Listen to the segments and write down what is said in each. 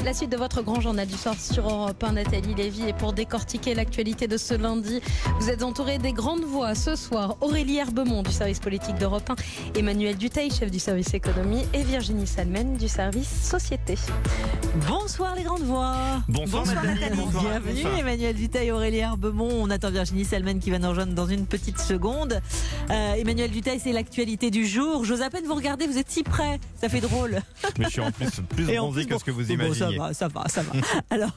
La suite de votre grand journal du soir sur Europe 1, Nathalie Lévy. Et pour décortiquer l'actualité de ce lundi, vous êtes entouré des grandes voix ce soir. Aurélie Herbemont du service politique d'Europe 1, Emmanuel Dutheil, chef du service économie, et Virginie Salmen du service société. Bonsoir les grandes voix. Bonsoir Nathalie. Bienvenue Emmanuel Dutheil, Aurélie Herbemont. On attend Virginie Salmen qui va nous rejoindre dans une petite seconde. Emmanuel Dutheil, c'est l'actualité du jour. J'ose à peine vous regarder, vous êtes si près. Ça fait drôle. Mais je suis en plus bronzé que ce que vous imaginez. Ça va. Alors,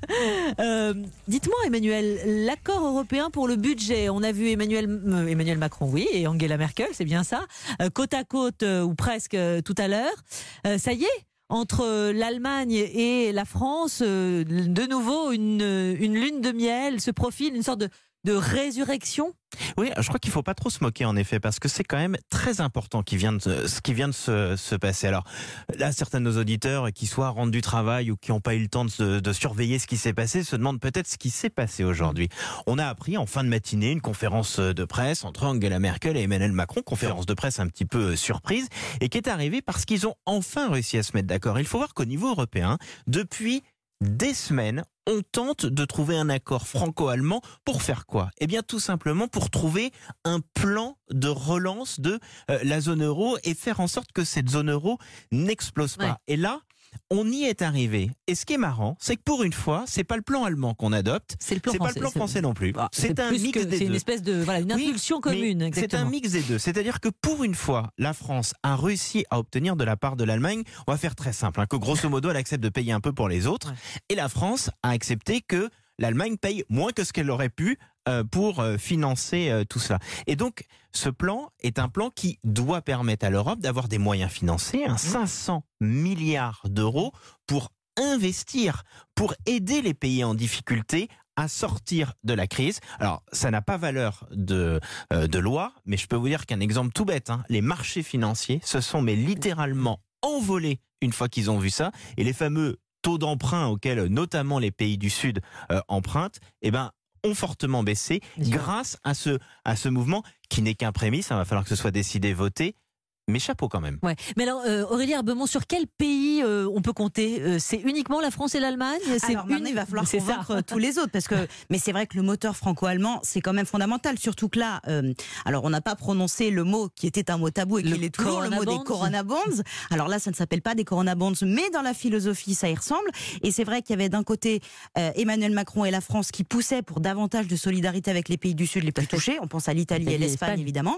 dites-moi Emmanuel, l'accord européen pour le budget, on a vu Emmanuel Macron, oui, et Angela Merkel, c'est bien ça, côte à côte ou presque tout à l'heure. Ça y est, entre l'Allemagne et la France, de nouveau une lune de miel se profile, une sorte de résurrection. Oui, je crois qu'il ne faut pas trop se moquer en effet, parce que c'est quand même très important ce qui vient de se passer. Alors là, certains de nos auditeurs qui soient rentrent du travail ou qui n'ont pas eu le temps de surveiller ce qui s'est passé se demandent peut-être ce qui s'est passé aujourd'hui. On a appris en fin de matinée une conférence de presse entre Angela Merkel et Emmanuel Macron, conférence de presse un petit peu surprise, et qui est arrivée parce qu'ils ont enfin réussi à se mettre d'accord. Il faut voir qu'au niveau européen, depuis des semaines, on tente de trouver un accord franco-allemand pour faire quoi ? Eh bien, tout simplement pour trouver un plan de relance de la zone euro et faire en sorte que cette zone euro n'explose pas. Ouais. Et là, on y est arrivé. Et ce qui est marrant, c'est que pour une fois, c'est pas le plan allemand qu'on adopte, c'est pas le plan français non plus. C'est un mix des deux. C'est une espèce de une impulsion commune. Exactement. C'est un mix des deux. C'est-à-dire que pour une fois, la France a réussi à obtenir de la part de l'Allemagne, on va faire très simple, que grosso modo, elle accepte de payer un peu pour les autres, et la France a accepté que l'Allemagne paye moins que ce qu'elle aurait pu pour financer tout cela. Et donc, ce plan est un plan qui doit permettre à l'Europe d'avoir des moyens financiers, 500 milliards d'euros pour investir, pour aider les pays en difficulté à sortir de la crise. Alors, ça n'a pas valeur de loi, mais je peux vous dire qu'un exemple tout bête, les marchés financiers se sont littéralement envolés une fois qu'ils ont vu ça, et les fameux taux d'emprunt auxquels notamment les pays du Sud empruntent, ont fortement baissé grâce à ce mouvement qui n'est qu'un prémisse. Il va falloir que ce soit décidé, voté. Mais chapeau quand même. Ouais. Mais alors, Aurélie Herbemont, sur quel pays on peut compter ? C'est uniquement la France et l'Allemagne ? Alors maintenant, il va falloir convaincre tous les autres. Mais c'est vrai que le moteur franco-allemand, c'est quand même fondamental. Surtout que là, alors on n'a pas prononcé le mot qui était un mot tabou et qui est toujours le mot des Corona Bonds. Alors là, ça ne s'appelle pas des Corona Bonds, mais dans la philosophie, ça y ressemble. Et c'est vrai qu'il y avait d'un côté Emmanuel Macron et la France qui poussaient pour davantage de solidarité avec les pays du Sud les plus touchés. On pense à l'Italie et l'Espagne, évidemment.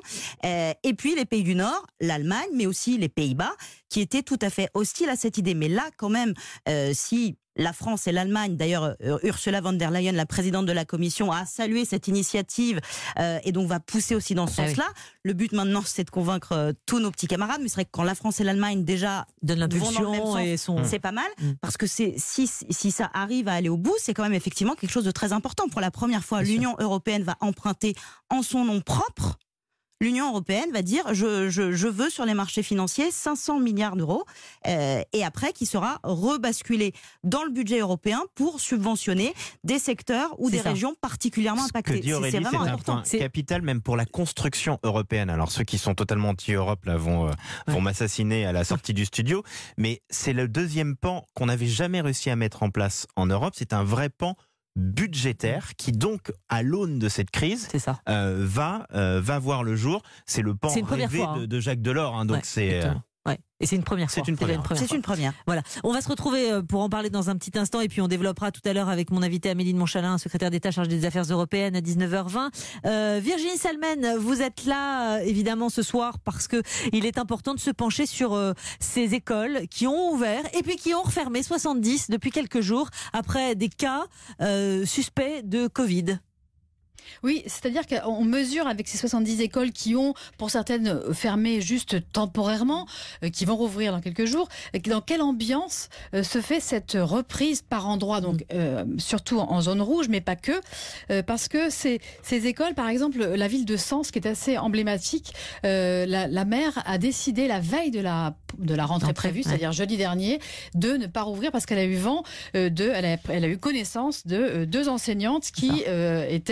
Et puis les pays du Nord, l'Allemagne, mais aussi les Pays-Bas, qui étaient tout à fait hostiles à cette idée. Mais là, quand même, si la France et l'Allemagne, d'ailleurs, Ursula von der Leyen, la présidente de la Commission, a salué cette initiative et donc va pousser aussi dans ce sens-là. Le but maintenant, c'est de convaincre tous nos petits camarades. Mais c'est vrai que quand la France et l'Allemagne déjà donnent l'impulsion et c'est pas mal, parce que si ça arrive à aller au bout, c'est quand même effectivement quelque chose de très important. Pour la première fois, l'Union européenne va emprunter en son nom propre. L'Union européenne va dire je veux sur les marchés financiers 500 milliards d'euros et après qui sera rebasculé dans le budget européen pour subventionner des secteurs ou des régions particulièrement impactées. Ce que dit Aurélie, c'est vraiment important. C'est un point capital même pour la construction européenne. Alors ceux qui sont totalement anti-Europe là vont m'assassiner à la sortie du studio, mais c'est le deuxième pan qu'on n'avait jamais réussi à mettre en place en Europe. C'est un vrai pan budgétaire qui donc à l'aune de cette crise va voir le jour. C'est le pan rêvé de Jacques Delors, donc c'est et c'est une première fois. C'est une première. Voilà. On va se retrouver pour en parler dans un petit instant et puis on développera tout à l'heure avec mon invité Amélie de Montchalin, secrétaire d'État chargée des affaires européennes à 19h20. Virginie Salmen, vous êtes là évidemment ce soir parce que il est important de se pencher sur ces écoles qui ont ouvert et puis qui ont refermé 70 depuis quelques jours après des cas suspects de Covid. Oui, c'est-à-dire qu'on mesure avec ces 70 écoles qui ont, pour certaines, fermé juste temporairement, qui vont rouvrir dans quelques jours, dans quelle ambiance se fait cette reprise par endroits, donc surtout en zone rouge, mais pas que, parce que ces écoles, par exemple, la ville de Sens, qui est assez emblématique, la maire a décidé la veille de la rentrée prévue, c'est-à-dire jeudi dernier, de ne pas rouvrir parce qu'elle a eu vent elle a eu connaissance de deux enseignantes qui étaient suspectes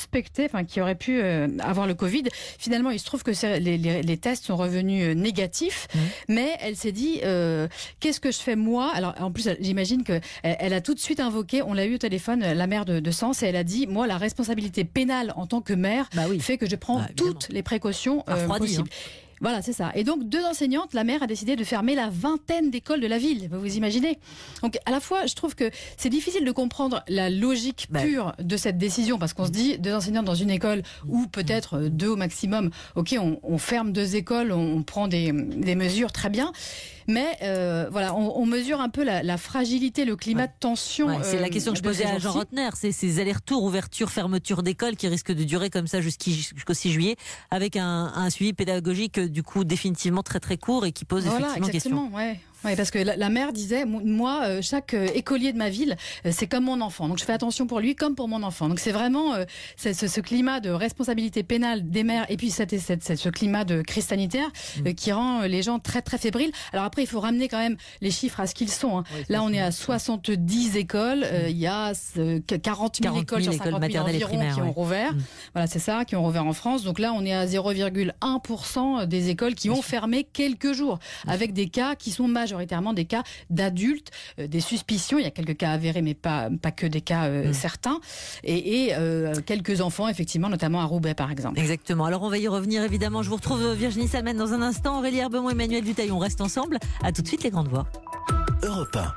suspecté, qui aurait pu avoir le Covid. Finalement, il se trouve que les tests sont revenus négatifs, mais elle s'est dit, qu'est-ce que je fais moi? Alors, en plus, j'imagine qu'elle a tout de suite invoqué, on l'a eu au téléphone, la mère de Sens, et elle a dit, moi, la responsabilité pénale en tant que mère fait que je prends toutes les précautions possibles. Voilà, c'est ça. Et donc, 2 enseignantes, la maire a décidé de fermer la 20aine d'écoles de la ville. Vous imaginez? Donc, à la fois, je trouve que c'est difficile de comprendre la logique pure de cette décision, parce qu'on se dit, 2 enseignantes dans une école, ou peut-être 2 au maximum, ok, on ferme 2 écoles, on prend des mesures, très bien. Mais voilà, on mesure un peu la fragilité, le climat de tension. C'est la question que je posais à Jean Rotner, c'est ces allers-retours, ouverture, fermeture d'école qui risquent de durer comme ça jusqu'au 6 juillet, avec un suivi pédagogique du coup définitivement très très court et qui pose effectivement question. Oui, parce que la mère disait, moi, chaque écolier de ma ville, c'est comme mon enfant. Donc je fais attention pour lui comme pour mon enfant. Donc c'est vraiment ce climat de responsabilité pénale des mères et puis ce climat de crise sanitaire qui rend les gens très très fébriles. Alors après, il faut ramener quand même les chiffres à ce qu'ils sont. Hein. Là, on est à 70 écoles. Il y a 40 000 écoles sur 50 000 environ qui ont rouvert. Voilà, c'est ça, qui ont rouvert en France. Donc là, on est à 0,1% des écoles qui ont fermé quelques jours, avec des cas qui sont majoritairement des cas d'adultes, des suspicions. Il y a quelques cas avérés, mais pas que des cas certains. Et quelques enfants, effectivement, notamment à Roubaix, par exemple. Exactement. Alors, on va y revenir, évidemment. Je vous retrouve Virginie Salmen dans un instant. Aurélie Herbemont, Emmanuel Dutheil, on reste ensemble. À tout de suite, les grandes voix. Europe 1.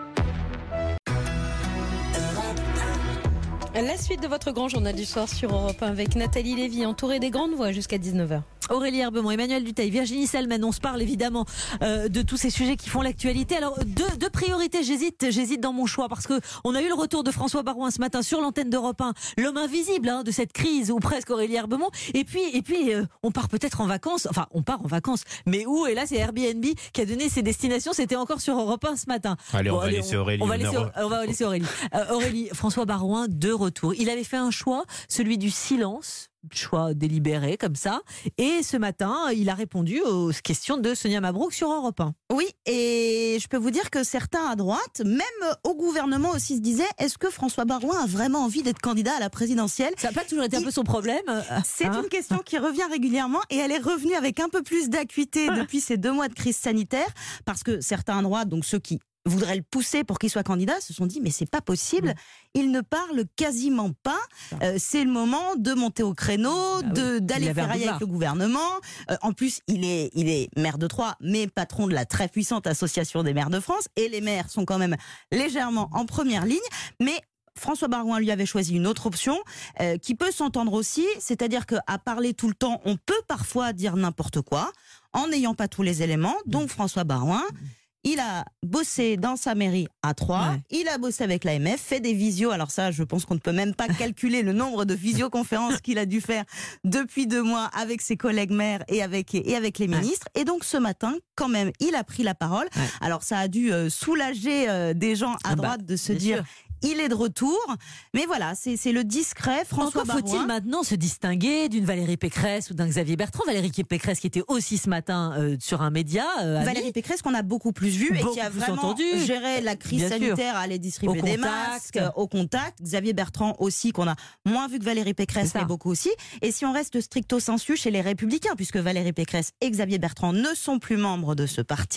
La suite de votre grand journal du soir sur Europe 1 avec Nathalie Lévy, entourée des grandes voix jusqu'à 19h. Aurélie Herbemont, Emmanuel Dutheil, Virginie Salmen, on se parle évidemment de tous ces sujets qui font l'actualité. Alors deux priorités, j'hésite dans mon choix parce que on a eu le retour de François Baroin ce matin sur l'antenne d'Europe 1, l'homme invisible de cette crise, ou presque, Aurélie Herbemont. Et puis on part peut-être en vacances, on part en vacances, mais où? Et là c'est Airbnb qui a donné ses destinations, c'était encore sur Europe 1 ce matin. Allez, on va laisser Aurélie. On va laisser Aurélie. Aurélie, François Baroin de retour. Il avait fait un choix, celui du silence. Choix délibéré comme ça, et ce matin il a répondu aux questions de Sonia Mabrouk sur Europe 1. Oui, et je peux vous dire que certains à droite, même au gouvernement aussi, se disaient, est-ce que François Baroin a vraiment envie d'être candidat à la présidentielle? Ça n'a pas toujours été un peu son problème. C'est une question qui revient régulièrement, et elle est revenue avec un peu plus d'acuité depuis ces 2 mois de crise sanitaire, parce que certains à droite, donc ceux qui voudraient le pousser pour qu'il soit candidat, se sont dit mais c'est pas possible, il ne parle quasiment pas, c'est le moment de monter au créneau, d'aller ferrailler avec le gouvernement. En plus il est maire de Troyes, mais patron de la très puissante association des maires de France, et les maires sont quand même légèrement en première ligne, mais François Baroin lui avait choisi une autre option qui peut s'entendre aussi, c'est-à-dire qu'à parler tout le temps, on peut parfois dire n'importe quoi en n'ayant pas tous les éléments. Donc François Baroin, il a bossé dans sa mairie à Troyes, il a bossé avec l'AMF, fait des visios. Alors ça, je pense qu'on ne peut même pas calculer le nombre de visioconférences qu'il a dû faire depuis 2 mois avec ses collègues maires et avec les ministres. Et donc ce matin, quand même, il a pris la parole. Alors ça a dû soulager des gens à droite de se dire... Il est de retour, mais voilà, c'est le discret François Baroin. Faut-il maintenant se distinguer d'une Valérie Pécresse ou d'un Xavier Bertrand? Valérie Pécresse qui était aussi ce matin sur un média. Valérie Pécresse qu'on a beaucoup plus vue et qui a vraiment géré la crise sanitaire, à aller distribuer des masques au contact. Xavier Bertrand aussi, qu'on a moins vu que Valérie Pécresse, mais beaucoup aussi. Et si on reste stricto sensu chez les Républicains, puisque Valérie Pécresse et Xavier Bertrand ne sont plus membres de ce parti,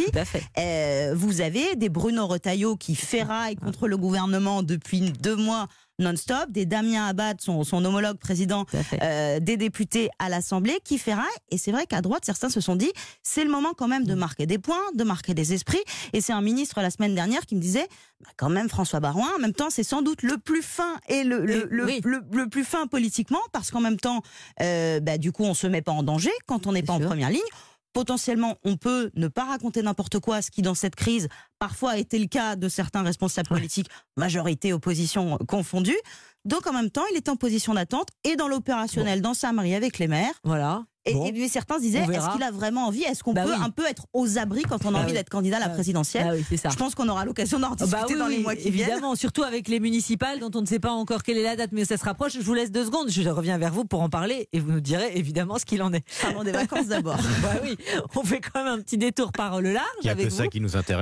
vous avez des Bruno Retailleau qui ferraillent contre le gouvernement depuis 2 mois non-stop, des Damien Abad, son homologue président des députés à l'Assemblée, qui ferraille. Et c'est vrai qu'à droite, certains se sont dit, c'est le moment quand même de marquer des points, de marquer des esprits. Et c'est un ministre la semaine dernière qui me disait, quand même François Baroin, en même temps, c'est sans doute le plus fin et le plus fin politiquement, parce qu'en même temps, du coup, on se met pas en danger quand on n'est pas en première ligne. Potentiellement, on peut ne pas raconter n'importe quoi, ce qui, dans cette crise, parfois a été le cas de certains responsables politiques, majorité, opposition confondue. Donc, en même temps, il est en position d'attente et dans l'opérationnel, dans sa mairie avec les maires. Voilà. Et certains se disaient, est-ce qu'il a vraiment envie? Est-ce qu'on peut un peu être aux abris quand on a envie d'être candidat à la présidentielle? C'est ça. Je pense qu'on aura l'occasion d'en discuter dans les mois qui viennent. Évidemment, surtout avec les municipales dont on ne sait pas encore quelle est la date, mais ça se rapproche. Je vous laisse 2 secondes, je reviens vers vous pour en parler et vous nous direz évidemment ce qu'il en est. Parlons des vacances d'abord. Oui, on fait quand même un petit détour par le large. Il n'y a avec que ça qui nous intéresse en ce moment.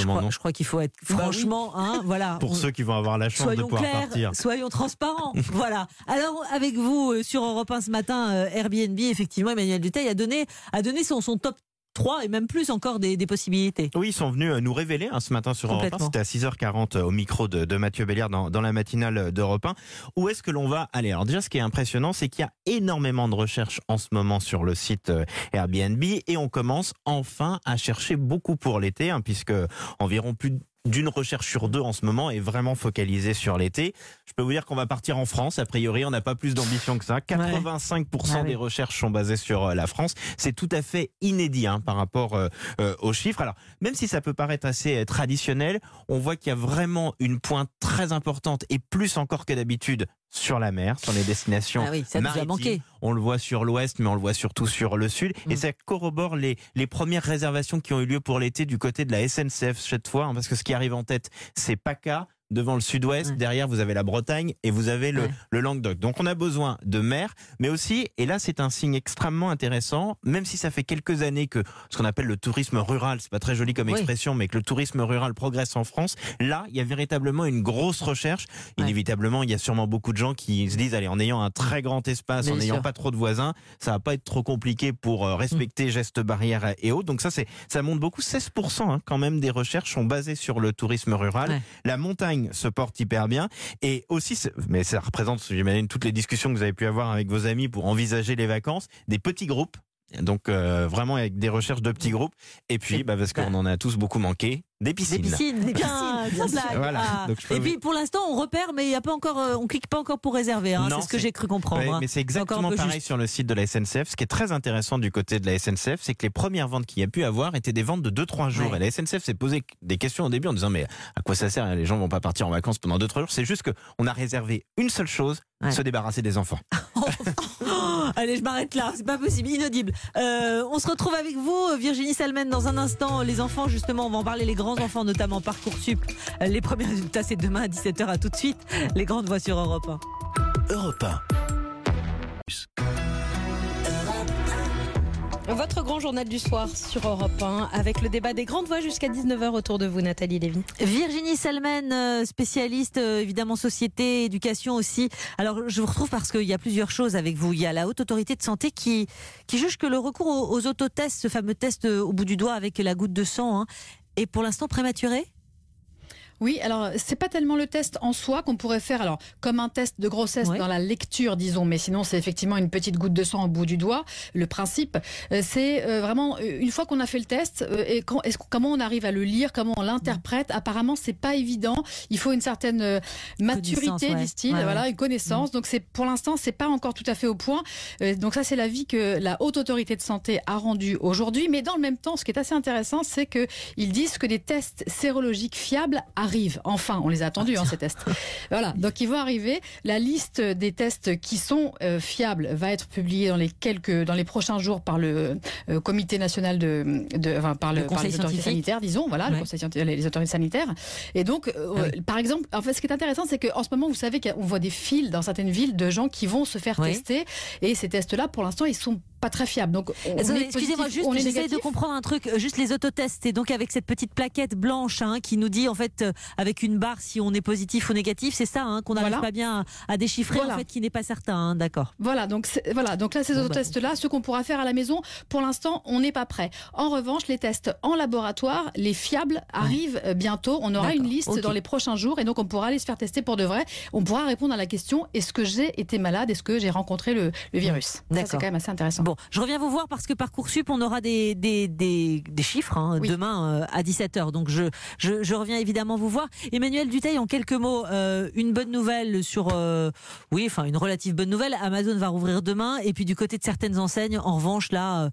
moment, non ? Je crois qu'il faut être franchement, voilà. Pour ceux qui vont avoir la chance de pouvoir partir. Soyons transparents. Voilà. Alors, avec vous, sur Europe 1 ce matin, Airbnb, effectivement, Emmanuel Dutheil a donné son top 3 et même plus encore des possibilités. Oui, ils sont venus nous révéler ce matin sur Europe 1. C'était à 6h40 au micro de Mathieu Béliard dans la matinale d'Europe 1. Où est-ce que l'on va aller ? Alors déjà, ce qui est impressionnant, c'est qu'il y a énormément de recherches en ce moment sur le site Airbnb et on commence enfin à chercher beaucoup pour l'été, puisque environ plus d'une recherche sur 2 en ce moment est vraiment focalisée sur l'été. Je peux vous dire qu'on va partir en France. A priori, on n'a pas plus d'ambition que ça. 85% des recherches sont basées sur la France. C'est tout à fait inédit par rapport aux chiffres. Alors, même si ça peut paraître assez traditionnel, on voit qu'il y a vraiment une pointe très importante et plus encore que d'habitude sur la mer, sur les destinations ça nous a manqué. On le voit sur l'ouest, mais on le voit surtout sur le sud. Et ça corrobore les premières réservations qui ont eu lieu pour l'été du côté de la SNCF cette fois, parce que ce qui arrive en tête, c'est PACA. Devant le sud-ouest, derrière vous avez la Bretagne et vous avez le Languedoc. Donc on a besoin de mer, mais aussi, et là c'est un signe extrêmement intéressant, même si ça fait quelques années que ce qu'on appelle le tourisme rural, c'est pas très joli comme expression, mais que le tourisme rural progresse en France, là il y a véritablement une grosse recherche. Inévitablement, il y a sûrement beaucoup de gens qui se disent, allez, en ayant un très grand espace, en n'ayant pas trop de voisins, ça va pas être trop compliqué pour respecter gestes barrières et autres. Donc ça montre beaucoup, 16% quand même des recherches sont basées sur le tourisme rural. La montagne se porte hyper bien et aussi, mais ça représente, j'imagine, toutes les discussions que vous avez pu avoir avec vos amis pour envisager les vacances, des petits groupes, donc vraiment avec des recherches de petits groupes et puis parce qu'on en a tous beaucoup manqué, des piscines. Bien voilà. Donc, et puis pour l'instant on repère, mais il y a pas encore, on clique pas encore pour réserver. C'est ce que j'ai cru comprendre. Mais c'est exactement pareil sur le site de la SNCF. Ce qui est très intéressant du côté de la SNCF, c'est que les premières ventes qu'il y a pu avoir étaient des ventes de 2-3 jours. Et la SNCF s'est posé des questions au début en disant mais à quoi ça sert ? Les gens vont pas partir en vacances pendant 2-3 jours. C'est juste qu'on a réservé une seule chose, se débarrasser des enfants. Allez, je m'arrête là, c'est pas possible, inaudible. On se retrouve avec vous, Virginie Salmen, dans un instant. Les enfants, justement, on va en parler, les grands enfants, notamment Parcoursup. Les premiers résultats, c'est demain à 17h. À tout de suite. Les grandes voix sur Europe 1. Europe 1. Votre grand journal du soir sur Europe 1 avec le débat des grandes voix jusqu'à 19h autour de vous, Nathalie Lévy. Virginie Salmen, spécialiste évidemment société, éducation aussi. Alors je vous retrouve parce qu'il y a plusieurs choses avec vous. Il y a la Haute Autorité de Santé qui juge que le recours aux autotests, ce fameux test au bout du doigt avec la goutte de sang, est pour l'instant prématuré. Oui, alors c'est pas tellement le test en soi qu'on pourrait faire, alors comme un test de grossesse dans la lecture, disons, mais sinon c'est effectivement une petite goutte de sang au bout du doigt. Le principe, c'est vraiment une fois qu'on a fait le test, comment on arrive à le lire, comment on l'interprète. Apparemment, c'est pas évident. Il faut une certaine maturité, disent-ils, une connaissance. Donc pour l'instant, c'est pas encore tout à fait au point. Donc ça, c'est l'avis que la Haute Autorité de Santé a rendu aujourd'hui. Mais dans le même temps, ce qui est assez intéressant, c'est que ils disent que des tests sérologiques fiables arrivent. Enfin, on les a attendus, ces tests. Voilà, donc ils vont arriver. La liste des tests qui sont fiables va être publiée dans les prochains jours par le Comité national par les autorités sanitaires, disons, le Conseil scientifique, les autorités sanitaires. Et donc, par exemple, en fait, ce qui est intéressant, c'est qu'en ce moment, vous savez qu'on voit des files dans certaines villes de gens qui vont se faire tester. Et ces tests-là, pour l'instant, ils sont pas très fiable. Donc, excusez-moi, juste, j'essaie de comprendre un truc. Juste les autotests, et donc avec cette petite plaquette blanche qui nous dit en fait avec une barre si on est positif ou négatif, c'est ça qu'on n'arrive pas bien à déchiffrer en fait, qui n'est pas certain. D'accord. Voilà, donc là ces autotests-là, ceux qu'on pourra faire à la maison, pour l'instant, on n'est pas prêt. En revanche, les tests en laboratoire, les fiables arrivent bientôt. On aura une liste dans les prochains jours, et donc on pourra aller se faire tester pour de vrai. On pourra répondre à la question: est-ce que j'ai été malade, est-ce que j'ai rencontré le virus? Ça, c'est quand même assez intéressant. Bon, je reviens vous voir parce que Parcoursup, on aura des chiffres demain à 17h. Donc je reviens évidemment vous voir. Emmanuel Dutheil, en quelques mots, une bonne nouvelle une relative bonne nouvelle. Amazon va rouvrir demain, et puis du côté de certaines enseignes, en revanche, là,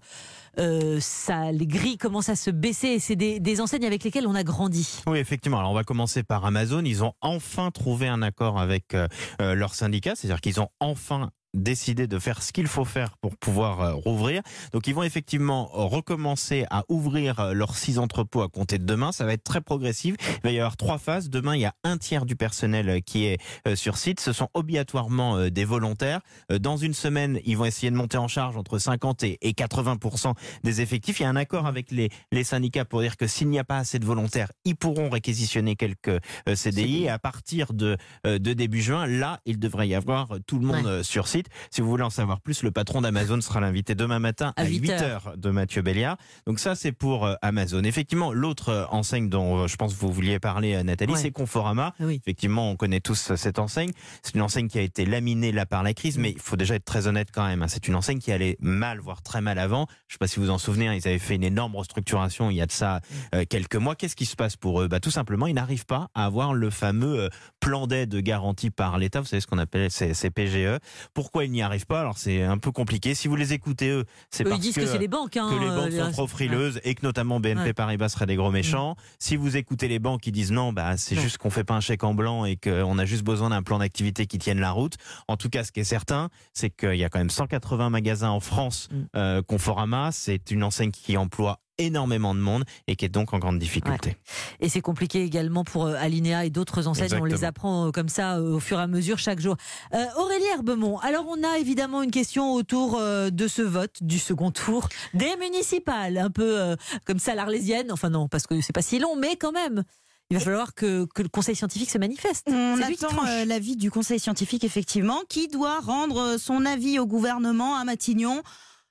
les grilles commencent à se baisser, et c'est des enseignes avec lesquelles on a grandi. Oui, effectivement. Alors on va commencer par Amazon. Ils ont enfin trouvé un accord avec leur syndicat, c'est-à-dire qu'ils ont enfin décidé de faire ce qu'il faut faire pour pouvoir rouvrir. Donc ils vont effectivement recommencer à ouvrir leurs 6 entrepôts à compter de demain. Ça va être très progressif. Il va y avoir 3 phases. Demain, il y a un tiers du personnel qui est sur site. Ce sont obligatoirement des volontaires. Dans une semaine, ils vont essayer de monter en charge entre 50 et 80% des effectifs. Il y a un accord avec les syndicats pour dire que s'il n'y a pas assez de volontaires, ils pourront réquisitionner quelques CDI. Et à partir de début juin, là, il devrait y avoir tout le monde sur site. Si vous voulez en savoir plus, le patron d'Amazon sera l'invité demain matin à 8h de Mathieu Béliard. Donc ça, c'est pour Amazon. Effectivement, l'autre enseigne dont je pense que vous vouliez parler, Nathalie, c'est Conforama. Oui. Effectivement, on connaît tous cette enseigne. C'est une enseigne qui a été laminée là par la crise, mais il faut déjà être très honnête quand même. C'est une enseigne qui allait mal, voire très mal avant. Je ne sais pas si vous vous en souvenez, ils avaient fait une énorme restructuration il y a de ça quelques mois. Qu'est-ce qui se passe pour eux ? Tout simplement, ils n'arrivent pas à avoir le fameux plan d'aide garanti par l'État. Vous savez ce qu'on appelle ces PGE. Pourquoi ils n'y arrivent pas? Alors c'est un peu compliqué. Si vous les écoutez, eux, c'est parce ils disent que c'est les banques, que les banques sont trop frileuses et que notamment BNP Paribas serait des gros méchants. Si vous écoutez les banques qui disent non, c'est juste qu'on fait pas un chèque en blanc et qu'on a juste besoin d'un plan d'activité qui tienne la route. En tout cas, ce qui est certain, c'est qu'il y a quand même 180 magasins en France Conforama. C'est une enseigne qui emploie énormément de monde et qui est donc en grande difficulté. Ouais. Et c'est compliqué également pour Alinéa et d'autres enseignes. Exactement. On les apprend comme ça au fur et à mesure chaque jour. Aurélie Herbemont, alors on a évidemment une question autour de ce vote du second tour des municipales, un peu comme ça l'Arlésienne. Enfin non, parce que c'est pas si long, mais quand même. Il va falloir que le conseil scientifique se manifeste. On attend l'avis du conseil scientifique, effectivement, qui doit rendre son avis au gouvernement à Matignon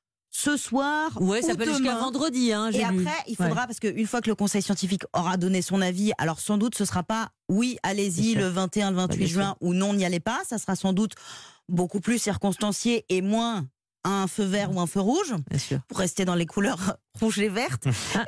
ce soir. Ouais, ça peut aller jusqu'à vendredi. Et après, il faudra, parce qu'une fois que le conseil scientifique aura donné son avis, alors sans doute ce ne sera pas oui, allez-y le 21, le 28 juin ou non, n'y allez pas. Ça sera sans doute beaucoup plus circonstancié et moins un feu vert ou un feu rouge, pour rester dans les couleurs rouges et vertes.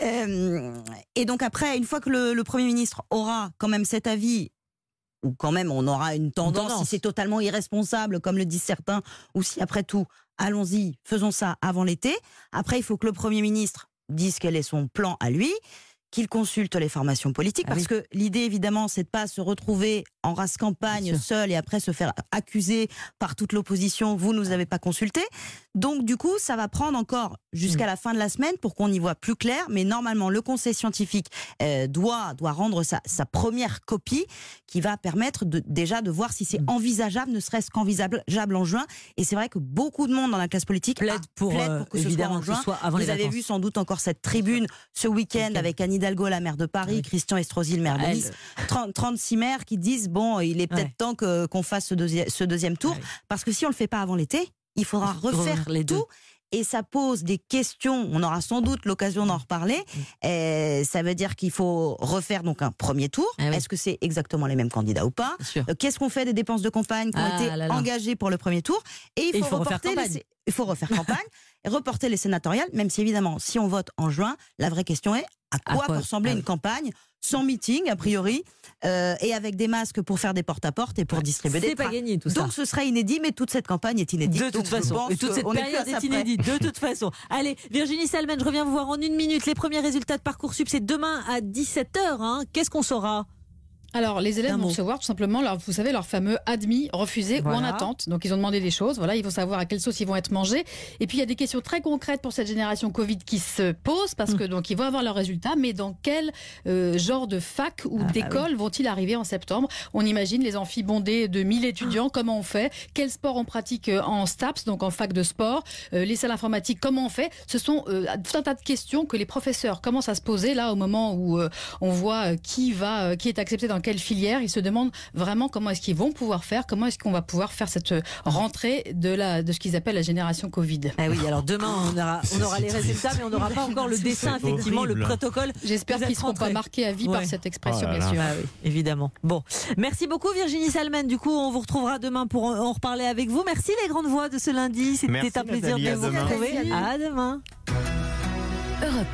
Et donc après, une fois que le Premier ministre aura quand même cet avis, ou quand même on aura une tendance, si c'est totalement irresponsable, comme le disent certains, ou si après tout, allons-y, faisons ça avant l'été. Après, il faut que le Premier ministre dise quel est son plan à lui, qu'il consulte les formations politiques, parce que l'idée, évidemment, c'est de pas se retrouver en race campagne seul et après se faire accuser par toute l'opposition, vous nous avez pas consulté. Donc du coup, ça va prendre encore jusqu'à la fin de la semaine pour qu'on y voit plus clair, mais normalement le conseil scientifique doit rendre sa première copie qui va permettre déjà de voir si c'est envisageable, ne serait-ce qu'envisageable en juin. Et c'est vrai que beaucoup de monde dans la classe politique plaide pour que ce soit en juin. Vous avez vu sans doute encore cette tribune ce week-end avec Anne Hidalgo, la maire de Paris, Christian Estrosi, le maire de Nice, 36 maires qui disent bon, il est peut-être temps qu'on fasse ce deuxième tour, parce que si on le fait pas avant l'été, il faudra refaire les tout. Et ça pose des questions, on aura sans doute l'occasion d'en reparler. Ça veut dire qu'il faut refaire donc un premier tour. Est-ce que c'est exactement les mêmes candidats ou pas? Qu'est-ce qu'on fait des dépenses de campagne qui ont été engagées pour le premier tour? Et il faut refaire campagne et reporter les sénatoriales, même si évidemment, si on vote en juin, la vraie question est à quoi peut ressembler une campagne sans meeting, a priori, et avec des masques pour faire des porte-à-porte et pour distribuer des tracts. C'est pas gagné tout ça. Donc ce serait inédit, mais toute cette campagne est inédite. De toute façon. Et toute cette période est inédite, de toute façon. Allez, Virginie Salmen, je reviens vous voir en 1 minute. Les premiers résultats de Parcoursup, c'est demain à 17h. Qu'est-ce qu'on saura ? Alors, les élèves vont recevoir tout simplement, vous savez, leur fameux admis, refusé ou en attente. Donc, ils ont demandé des choses. Voilà, il faut savoir à quelle sauce ils vont être mangés. Et puis, il y a des questions très concrètes pour cette génération Covid qui se posent parce que donc ils vont avoir leurs résultats. Mais dans quel genre de fac ou d'école vont-ils arriver en septembre? On imagine les amphis bondés de 1000 étudiants. Comment on fait? Quel sport on pratique en STAPS, donc en fac de sport? Les salles informatiques, comment on fait? Ce sont tout un tas de questions que les professeurs commencent à se poser là au moment où on voit qui est accepté dans quelle filière. Ils se demandent vraiment comment est-ce qu'ils vont pouvoir faire, comment est-ce qu'on va pouvoir faire cette rentrée de ce qu'ils appellent la génération Covid. Ah oui, alors demain on aura les résultats, mais on n'aura pas encore le dessin, effectivement, horrible. Le protocole. J'espère qu'ils ne seront pas marqués à vie par cette expression, bien sûr. Ah oui, évidemment. Bon, merci beaucoup Virginie Salmen. Du coup, on vous retrouvera demain pour en reparler avec vous. Merci les grandes voix de ce lundi. C'était un plaisir de vous retrouver. À demain.